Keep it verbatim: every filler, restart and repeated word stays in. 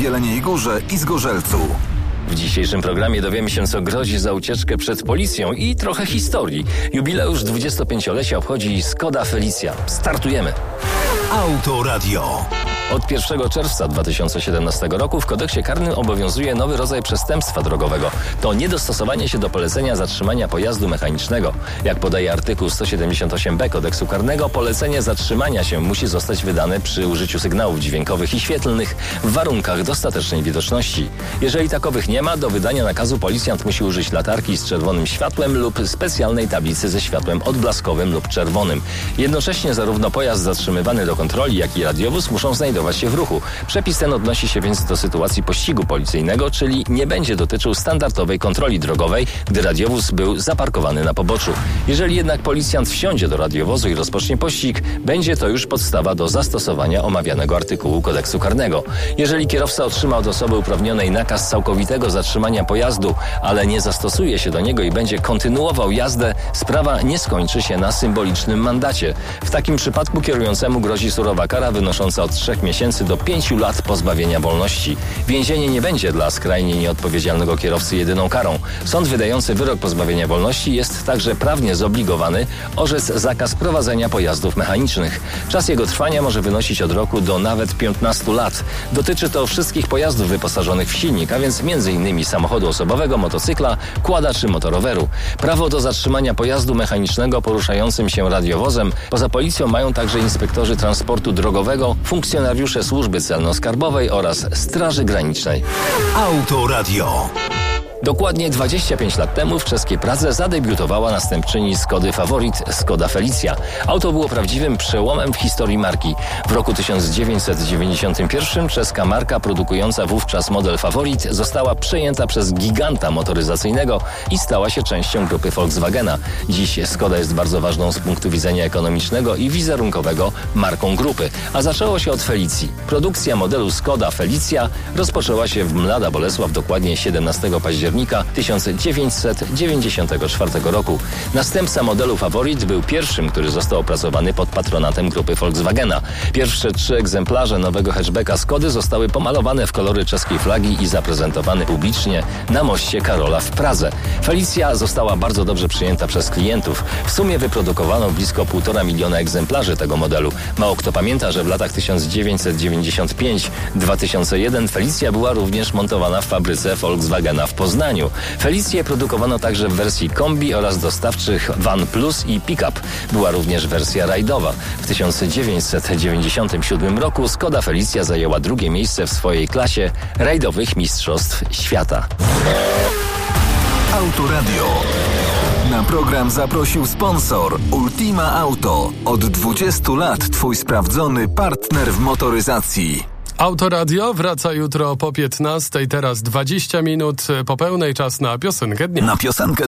Jeleniej Górze i Zgorzelcu. W dzisiejszym programie dowiemy się, co grozi za ucieczkę przed policją i trochę historii. Jubileusz dwudziestopięciolecia obchodzi Skoda Felicia. Startujemy! Autoradio. Od pierwszego czerwca dwa tysiące siedemnastego roku w kodeksie karnym obowiązuje nowy rodzaj przestępstwa drogowego. To niedostosowanie się do polecenia zatrzymania pojazdu mechanicznego. Jak podaje artykuł sto siedemdziesiąt osiem b kodeksu karnego, polecenie zatrzymania się musi zostać wydane przy użyciu sygnałów dźwiękowych i świetlnych w warunkach dostatecznej widoczności. Jeżeli takowych nie ma, do wydania nakazu policjant musi użyć latarki z czerwonym światłem lub specjalnej tablicy ze światłem odblaskowym lub czerwonym. Jednocześnie zarówno pojazd zatrzymywany do kontroli, jak i radiowóz muszą znajdować się w ruchu. Przepis ten odnosi się więc do sytuacji pościgu policyjnego, czyli nie będzie dotyczył standardowej kontroli drogowej, gdy radiowóz był zaparkowany na poboczu. Jeżeli jednak policjant wsiądzie do radiowozu i rozpocznie pościg, będzie to już podstawa do zastosowania omawianego artykułu kodeksu karnego. Jeżeli kierowca otrzyma od osoby uprawnionej nakaz całkowitego zatrzymania pojazdu, ale nie zastosuje się do niego i będzie kontynuował jazdę, sprawa nie skończy się na symbolicznym mandacie. W takim przypadku kierującemu grozi surowa kara wynosząca od trzech miesięcy do pięciu lat pozbawienia wolności. Więzienie nie będzie dla skrajnie nieodpowiedzialnego kierowcy jedyną karą. Sąd wydający wyrok pozbawienia wolności jest także prawnie zobligowany orzec zakaz prowadzenia pojazdów mechanicznych. Czas jego trwania może wynosić od roku do nawet piętnastu lat. Dotyczy to wszystkich pojazdów wyposażonych w silnik, a więc między innymi samochodu osobowego, motocykla, quada czy motoroweru. Prawo do zatrzymania pojazdu mechanicznego poruszającym się radiowozem poza policją mają także inspektorzy transportu drogowego, funkcjonariusze Służby Celno-Skarbowej oraz Straży Granicznej. Autoradio. Dokładnie dwadzieścia pięć lat temu w czeskiej Pradze zadebiutowała następczyni Skody Favorit, Skoda Felicia. Auto było prawdziwym przełomem w historii marki. W roku tysiąc dziewięćset dziewięćdziesiątym pierwszym czeska marka produkująca wówczas model Favorit została przejęta przez giganta motoryzacyjnego i stała się częścią grupy Volkswagena. Dziś Skoda jest bardzo ważną z punktu widzenia ekonomicznego i wizerunkowego marką grupy, a zaczęło się od Felicji. Produkcja modelu Skoda Felicia rozpoczęła się w Mlada Bolesław dokładnie siedemnastego października tysiąc dziewięćset dziewięćdziesiątego czwartego roku. Następca modelu Favorit był pierwszym, który został opracowany pod patronatem grupy Volkswagena. Pierwsze trzy egzemplarze nowego hatchbacka Skody zostały pomalowane w kolory czeskiej flagi i zaprezentowane publicznie na moście Karola w Pradze. Felicia została bardzo dobrze przyjęta przez klientów. W sumie wyprodukowano blisko półtora miliona egzemplarzy tego modelu. Mało kto pamięta, że w latach tysiąc dziewięćset dziewięćdziesiąt piąty do dwa tysiące pierwszego Felicia była również montowana w fabryce Volkswagena w Poznaniu. Felicję produkowano także w wersji kombi oraz dostawczych Van Plus i Pickup. Była również wersja rajdowa. W tysiąc dziewięćset dziewięćdziesiątym siódmym roku Skoda Felicia zajęła drugie miejsce w swojej klasie rajdowych mistrzostw świata. Autoradio. Na program zaprosił sponsor Ultima Auto. Od dwudziestu lat twój sprawdzony partner w motoryzacji. Autoradio wraca jutro po piętnastej, teraz dwadzieścia minut po pełnej, czas na piosenkę dnia. Na piosenkę